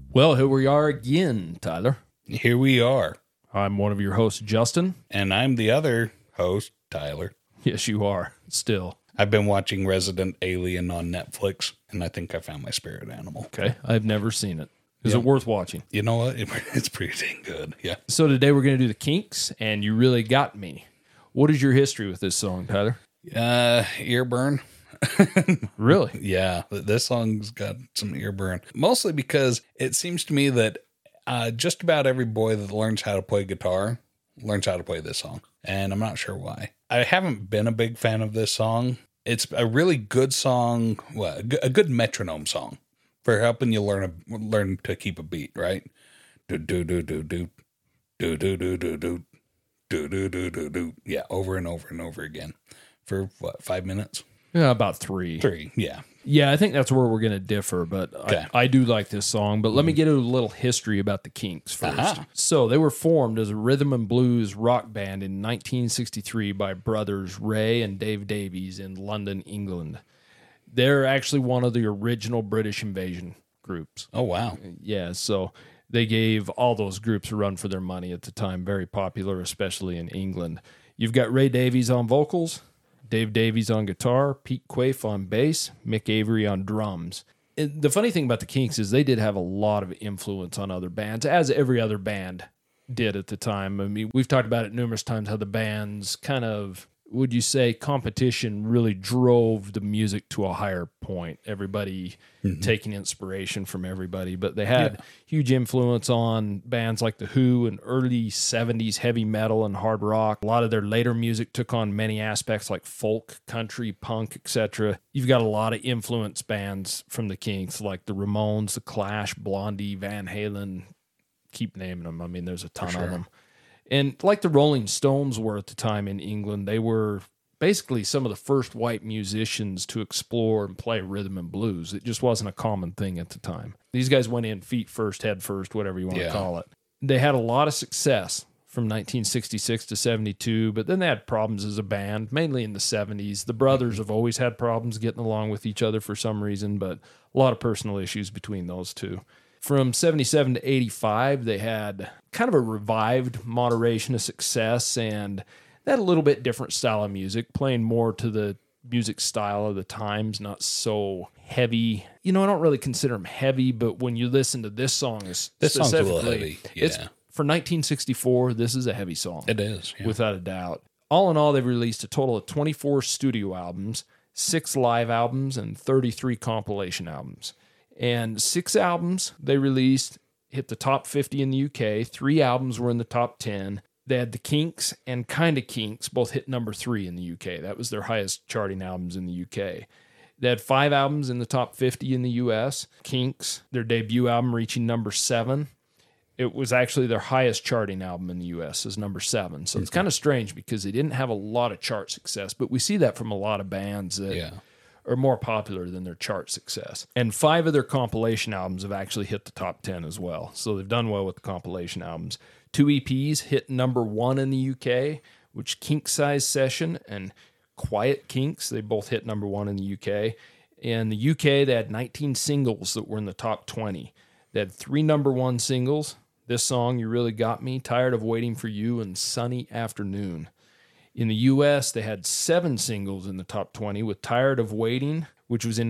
Well, here we are again, Tyler. Here we are. I'm one of your hosts, Justin. And I'm the other host, Tyler. Yes, you are. Still. I've been watching Resident Alien on Netflix, and I think I found my spirit animal. Okay. I've never seen it. Is it worth watching? You know what? It's pretty dang good. Yeah. So today we're going to do the Kinks, and You Really Got Me. What is your history with this song, Tyler? Ear burn. Really? Yeah. This song's got some ear burn. Mostly because it seems to me that just about every boy that learns how to play guitar learns how to play this song. And I'm not sure why. I haven't been a big fan of this song. It's a really good song, a good metronome song for helping you learn to keep a beat, right? Do do do do do do do do do do do do do do do. Yeah, over and over and over again for 5 minutes? Yeah, about 3. 3, yeah. Yeah, I think that's where we're going to differ, but Okay. I do like this song. But let me get a little history about the Kinks first. Aha. So they were formed as a rhythm and blues rock band in 1963 by brothers Ray and Dave Davies in London, England. They're actually one of the original British invasion groups. Oh, wow. Yeah, so they gave all those groups a run for their money at the time. Very popular, especially in England. You've got Ray Davies on vocals, Dave Davies on guitar, Pete Quaife on bass, Mick Avery on drums. The funny thing about the Kinks is they did have a lot of influence on other bands, as every other band did at the time. I mean, we've talked about it numerous times, how the bands kind of, would you say, competition really drove the music to a higher point. Everybody taking inspiration from everybody. But they had huge influence on bands like The Who and early 70s heavy metal and hard rock. A lot of their later music took on many aspects like folk, country, punk, etc. You've got a lot of influence bands from the Kinks like the Ramones, the Clash, Blondie, Van Halen. Keep naming them. I mean, there's a ton of them. And like the Rolling Stones were at the time in England, they were basically some of the first white musicians to explore and play rhythm and blues. It just wasn't a common thing at the time. These guys went in feet first, head first, whatever you want to call it. They had a lot of success from 1966 to 72, but then they had problems as a band, mainly in the 70s. The brothers have always had problems getting along with each other for some reason, but a lot of personal issues between those two. From 77 to 85, they had kind of a revived moderation of success, and they had a little bit different style of music, playing more to the music style of the times, not so heavy. You know, I don't really consider them heavy, but when you listen to this song, This song's a little heavy. Yeah. It's, for 1964, this is a heavy song. It is. Yeah. Without a doubt. All in all, they've released a total of 24 studio albums, 6 live albums, and 33 compilation albums. And 6 albums they released hit the top 50 in the UK. 3 albums were in the top 10. They had The Kinks and Kinda Kinks both hit number 3 in the UK. That was their highest charting albums in the UK. They had 5 albums in the top 50 in the US. Kinks, their debut album, reaching number 7. It was actually their highest charting album in the US, is number 7. So it's kind of strange because they didn't have a lot of chart success, but we see that from a lot of bands that are more popular than their chart success. And 5 of their compilation albums have actually hit the top 10 as well. So they've done well with the compilation albums. 2 EPs hit number 1 in the UK, which Kink Size Session and Quiet Kinks, they both hit number 1 in the UK. In the UK, they had 19 singles that were in the top 20. They had 3 number 1 singles. This song, You Really Got Me, Tired of Waiting for You, and Sunny Afternoon. In the U.S., they had 7 singles in the top 20 with Tired of Waiting, which was in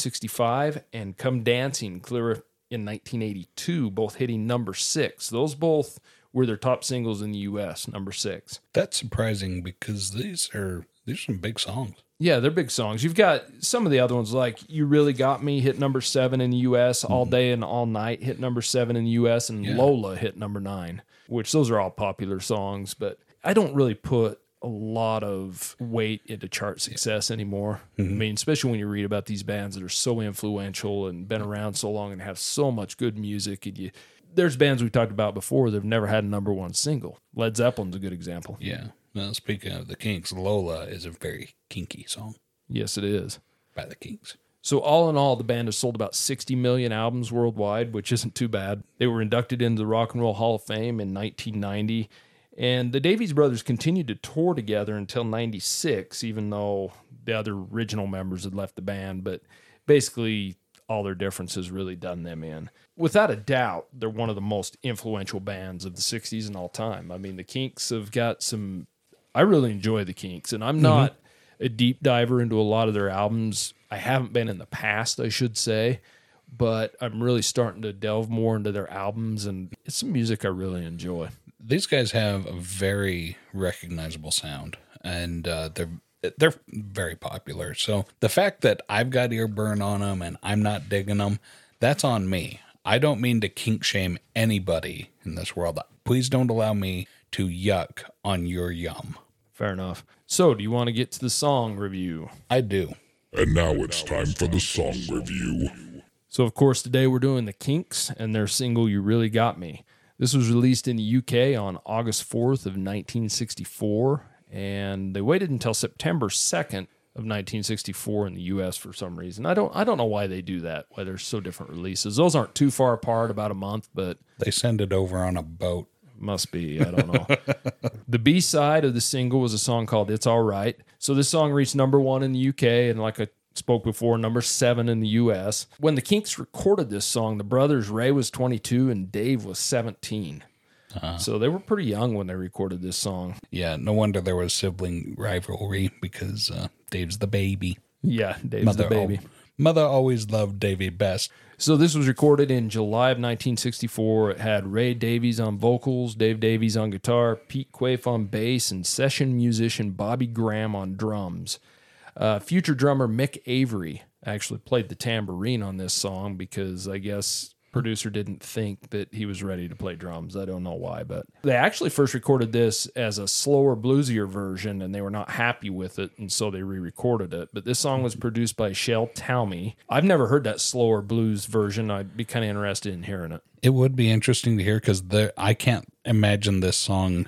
1965, and Come Dancing, clear in 1982, both hitting number 6. Those both were their top singles in the U.S., number 6. That's surprising because these are some big songs. Yeah, they're big songs. You've got some of the other ones like You Really Got Me hit number 7 in the U.S., All Day and All Night hit number 7 in the U.S., and Lola hit number 9, which those are all popular songs, but I don't really put a lot of weight into chart success anymore. I mean, especially when you read about these bands that are so influential and been around so long and have so much good music. And there's bands we've talked about before that have never had a number 1 single. Led Zeppelin's a good example. Yeah. Well, speaking of the Kinks, Lola is a very kinky song Yes, it is. by the Kinks. So all in all, the band has sold about 60 million albums worldwide, which isn't too bad. They were inducted into the Rock and Roll Hall of Fame in 1990. And the Davies brothers continued to tour together until 96, even though the other original members had left the band. But basically, all their differences really done them in. Without a doubt, they're one of the most influential bands of the 60s and all time. I mean, the Kinks have got some... I really enjoy the Kinks, and I'm not a deep diver into a lot of their albums. I haven't been in the past, I should say, but I'm really starting to delve more into their albums, and it's some music I really enjoy. These guys have a very recognizable sound, and they're very popular. So the fact that I've got earburn on them and I'm not digging them, that's on me. I don't mean to kink shame anybody in this world. Please don't allow me to yuck on your yum. Fair enough. So, do you want to get to the song review? I do. And now it's time for the song review. So, of course, today we're doing the Kinks and their single, You Really Got Me. This was released in the UK on August 4th of 1964, and they waited until September 2nd of 1964 in the US for some reason. I don't know why they do that, why there's so different releases. Those aren't too far apart, about a month, but... They send it over on a boat. Must be, I don't know. The B-side of the single was a song called It's All Right. So this song reached number 1 in the UK, and like I spoke before, number 7 in the US. When the Kinks recorded this song, the brothers Ray was 22 and Dave was 17. So they were pretty young when they recorded this song. Yeah, no wonder there was sibling rivalry, because Dave's the baby. Yeah, Dave's the baby. Mother always loved Davey best. So this was recorded in July of 1964. It had Ray Davies on vocals, Dave Davies on guitar, Pete Quaife on bass, and session musician Bobby Graham on drums. Future drummer Mick Avery actually played the tambourine on this song because I guess producer didn't think that he was ready to play drums. I don't know why, but they actually first recorded this as a slower, bluesier version, and they were not happy with it, and so they re-recorded it. But this song was produced by Shel Talmy. I've never heard that slower blues version. I'd be kind of interested in hearing it. It would be interesting to hear, because I can't imagine this song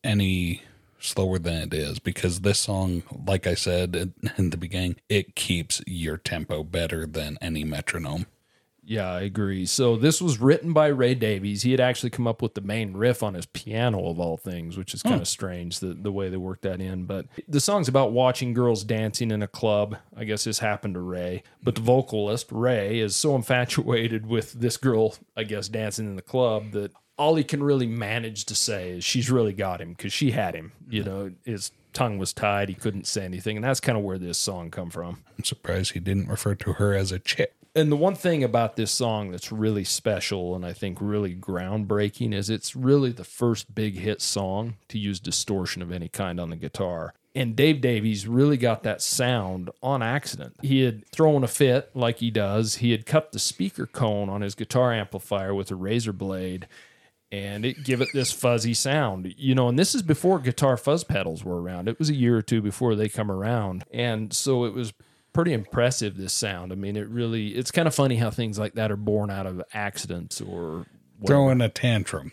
any slower than it is, because this song, like I said in the beginning, it keeps your tempo better than any metronome. Yeah, I agree. So this was written by Ray Davies. He had actually come up with the main riff on his piano, of all things, which is kind of strange, the way they worked that in. But the song's about watching girls dancing in a club. I guess this happened to Ray. But the vocalist, Ray, is so infatuated with this girl, I guess, dancing in the club that all he can really manage to say is she's really got him, because she had him. You know, his tongue was tied. He couldn't say anything. And that's kind of where this song come from. I'm surprised he didn't refer to her as a chick. And the one thing about this song that's really special and I think really groundbreaking is it's really the first big hit song to use distortion of any kind on the guitar. And Dave Davies really got that sound on accident. He had thrown a fit like he does. He had cut the speaker cone on his guitar amplifier with a razor blade, and it give it this fuzzy sound. You know, and this is before guitar fuzz pedals were around. It was a year or two before they come around. And so it was pretty impressive, this sound. I mean, it's kind of funny how things like that are born out of accidents or whatever. Throwing a tantrum.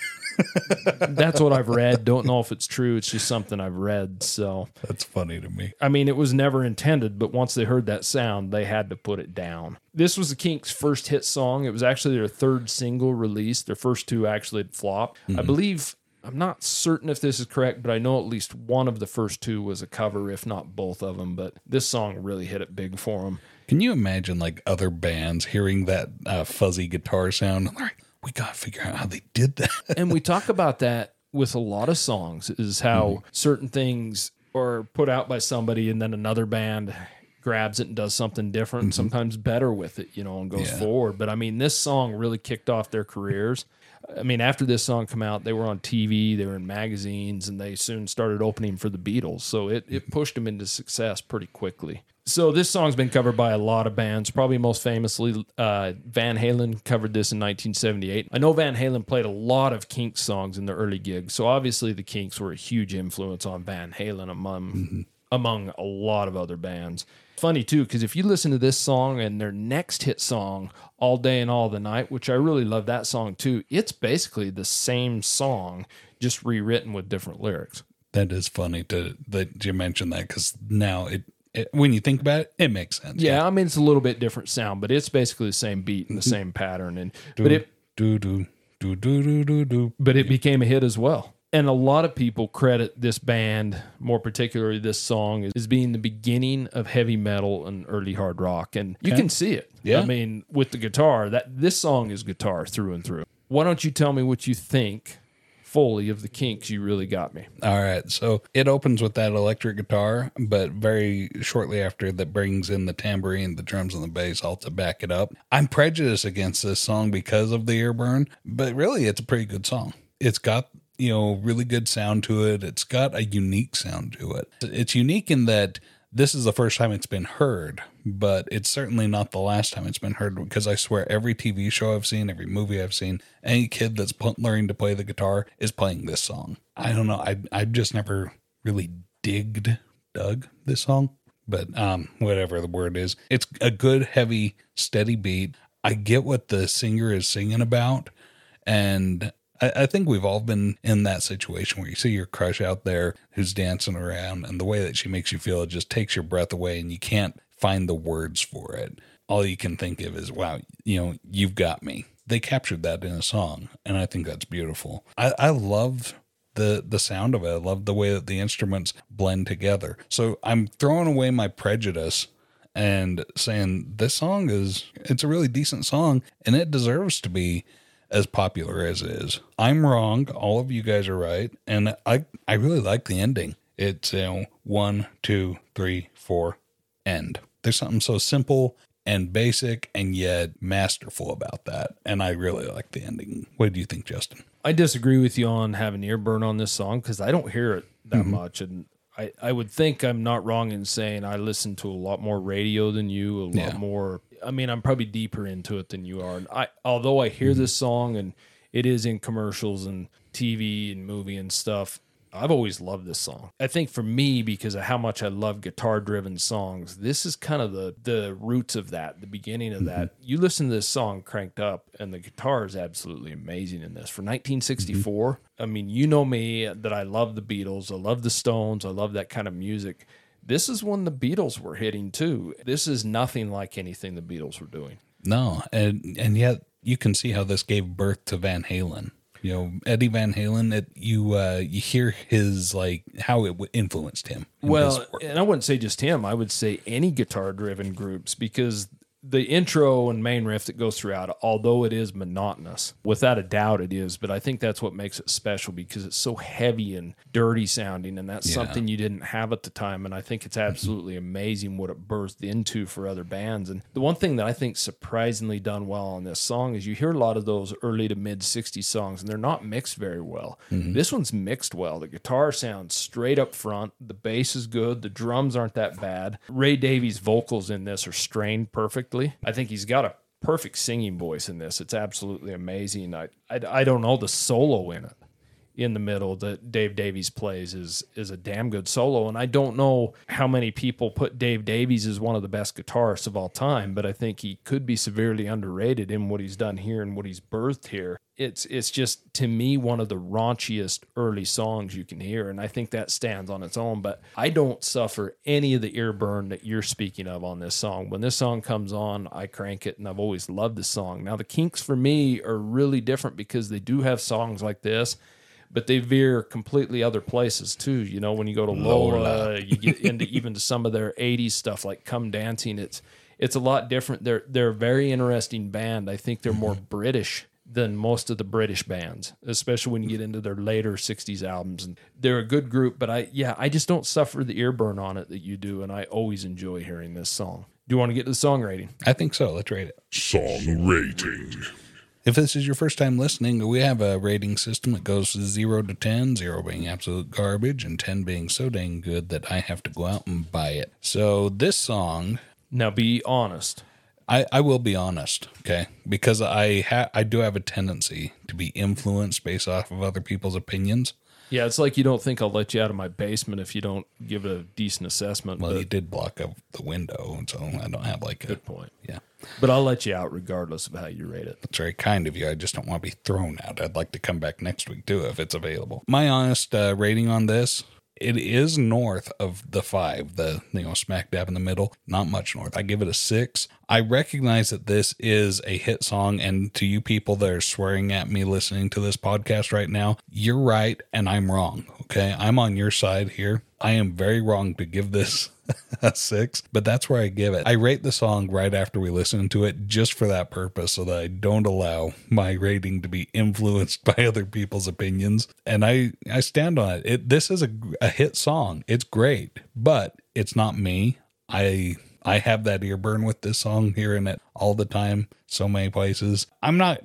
That's what I've read. Don't know if it's true. It's just something I've read. So that's funny to me. I mean, it was never intended, but once they heard that sound, they had to put it down. This was the Kinks' first hit song. It was actually their third single release. Their first two actually had flopped. I believe, I'm not certain if this is correct, but I know at least one of the first two was a cover, if not both of them. But this song really hit it big for them. Can you imagine like other bands hearing that fuzzy guitar sound? All right, we got to figure out how they did that. And we talk about that with a lot of songs, is how certain things are put out by somebody and then another band grabs it and does something different, sometimes better with it, you know, and goes forward. But I mean, this song really kicked off their careers. I mean, after this song came out, they were on TV, they were in magazines, and they soon started opening for the Beatles. So it pushed them into success pretty quickly. So this song's been covered by a lot of bands, probably most famously Van Halen covered this in 1978. I know Van Halen played a lot of Kinks songs in the early gigs, so obviously the Kinks were a huge influence on Van Halen among a lot of other bands. Funny too, because if you listen to this song and their next hit song, All Day and All the Night, which I really love that song too, it's basically the same song, just rewritten with different lyrics. That is funny that you mentioned that, because now it when you think about it, it makes sense. Yeah, I mean, it's a little bit different sound, but it's basically the same beat and the same pattern. But it became a hit as well. And a lot of people credit this band, more particularly this song, as being the beginning of heavy metal and early hard rock. And you can see it. Yeah. I mean, with the guitar, this song is guitar through and through. Why don't you tell me what you think fully of the Kinks? You Really Got Me. All right. So it opens with that electric guitar, but very shortly after that brings in the tambourine, the drums, and the bass all to back it up. I'm prejudiced against this song because of the ear burn, but really it's a pretty good song. It's got, really good sound to it. It's got a unique sound to it. It's unique in that this is the first time it's been heard, but it's certainly not the last time it's been heard, because I swear every TV show I've seen, every movie I've seen, any kid that's learning to play the guitar is playing this song. I don't know. I've just never really dug this song, but whatever the word is, it's a good, heavy, steady beat. I get what the singer is singing about, and I think we've all been in that situation where you see your crush out there who's dancing around, and the way that she makes you feel, it just takes your breath away, and you can't find the words for it. All you can think of is, wow, you've got me. They captured that in a song, and I think that's beautiful. I love the sound of it. I love the way that the instruments blend together. So I'm throwing away my prejudice and saying this song it's a really decent song, and it deserves to be as popular as it is. I'm wrong. All of you guys are right. And I really like the ending. It's 1, 2, 3, 4, end. There's something so simple and basic and yet masterful about that. And I really like the ending. What do you think, Justin? I disagree with you on having ear burn on this song because I don't hear it that much. And I would think I'm not wrong in saying I listen to a lot more radio than you, a lot more. I mean, I'm probably deeper into it than you are. And although I hear this song and it is in commercials and TV and movie and stuff, I've always loved this song. I think for me, because of how much I love guitar-driven songs, this is kind of the roots of that, the beginning of that. You listen to this song cranked up, and the guitar is absolutely amazing in this. For 1964, I mean, you know me, that I love the Beatles, I love the Stones, I love that kind of music. This is when the Beatles were hitting, too. This is nothing like anything the Beatles were doing. No, and yet you can see how this gave birth to Van Halen. Eddie Van Halen, you hear his, how it influenced him. Well, and I wouldn't say just him. I would say any guitar-driven groups, because the intro and main riff that goes throughout, although it is monotonous, without a doubt it is, but I think that's what makes it special, because it's so heavy and dirty sounding, and that's something you didn't have at the time, and I think it's absolutely amazing what it birthed into for other bands. And the one thing that I think surprisingly done well on this song is you hear a lot of those early to mid-60s songs, and they're not mixed very well. This one's mixed well. The guitar sounds straight up front, the bass is good, the drums aren't that bad. Ray Davies' vocals in this are strained perfectly. I think he's got a perfect singing voice in this. It's absolutely amazing. I don't know, the solo in it, in the middle that Dave Davies plays is a damn good solo. And I don't know how many people put Dave Davies as one of the best guitarists of all time, but I think he could be severely underrated in what he's done here and what he's birthed here. It's just, to me, one of the raunchiest early songs you can hear, and I think that stands on its own. But I don't suffer any of the ear burn that you're speaking of on this song. When this song comes on, I crank it, and I've always loved this song. Now, the Kinks, for me, are really different because they do have songs like this, but they veer completely other places, too. When you go to Lola, you get into even to some of their 80s stuff, like Come Dancing. It's a lot different. They're a very interesting band. I think they're more British than most of the British bands, especially when you get into their later 60s albums. And they're a good group, but I just don't suffer the ear burn on it that you do, and I always enjoy hearing this song. Do you want to get to the song rating? I think so. Let's rate it. Song rating. If this is your first time listening, we have a rating system that goes 0 to 10, 0 being absolute garbage, and 10 being so dang good that I have to go out and buy it. So this song... Now be honest. I will be honest, okay? Because I do have a tendency to be influenced based off of other people's opinions. Yeah, it's like you don't think I'll let you out of my basement if you don't give it a decent assessment. Well, you did block up the window, so I don't have good point. Yeah. But I'll let you out regardless of how you rate it. That's very kind of you. I just don't want to be thrown out. I'd like to come back next week, too, if it's available. My honest rating on this, it is north of the 5, smack dab in the middle, not much north. I give it a 6. I recognize that this is a hit song, and to you people that are swearing at me listening to this podcast right now, you're right and I'm wrong. Okay, I'm on your side here. I am very wrong to give this a 6, but that's where I give it. I rate the song right after we listen to it just for that purpose, so that I don't allow my rating to be influenced by other people's opinions. And I stand on it. This is a hit song. It's great, but it's not me. I have that ear burn with this song, hearing it all the time, so many places. I'm not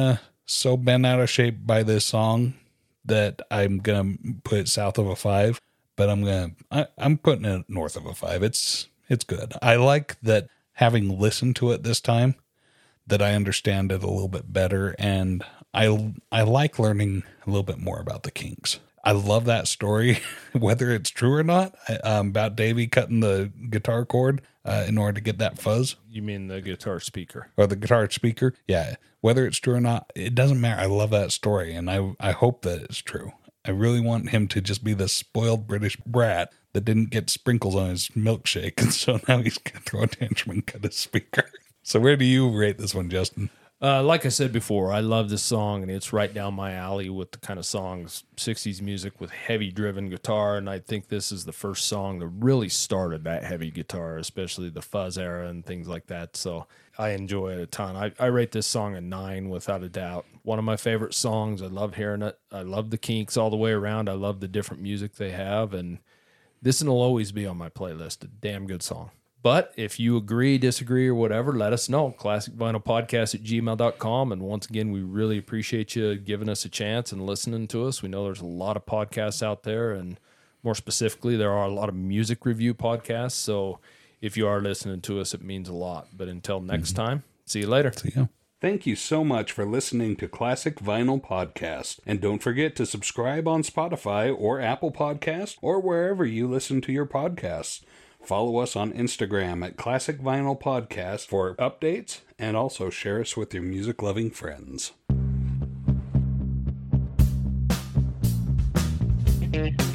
so bent out of shape by this song that I'm gonna put it south of a 5. But I'm putting it north of a 5. It's good. I like that, having listened to it this time, that I understand it a little bit better, and I like learning a little bit more about the Kinks. I love that story, whether it's true or not, about Davey cutting the guitar cord in order to get that fuzz. You mean the guitar speaker? Or the guitar speaker? Yeah. Whether it's true or not, it doesn't matter. I love that story, and I hope that it's true. I really want him to just be the spoiled British brat that didn't get sprinkles on his milkshake, and so now he's going to throw a tantrum and cut his speaker. So where do you rate this one, Justin? Like I said before, I love this song, and it's right down my alley with the kind of songs, 60s music with heavy driven guitar, and I think this is the first song that really started that heavy guitar, especially the fuzz era and things like that. So I enjoy it a ton. I rate this song a 9 without a doubt. One of my favorite songs. I love hearing it. I love the Kinks all the way around. I love the different music they have, and this one will always be on my playlist. A damn good song. But if you agree, disagree, or whatever, let us know. ClassicVinylPodcast@gmail.com. And once again, we really appreciate you giving us a chance and listening to us. We know there's a lot of podcasts out there, and more specifically, there are a lot of music review podcasts. So if you are listening to us, it means a lot. But until next time, see you later. See you. Thank you so much for listening to Classic Vinyl Podcast. And don't forget to subscribe on Spotify or Apple Podcasts or wherever you listen to your podcasts. Follow us on Instagram at Classic Vinyl Podcast for updates, and also share us with your music-loving friends.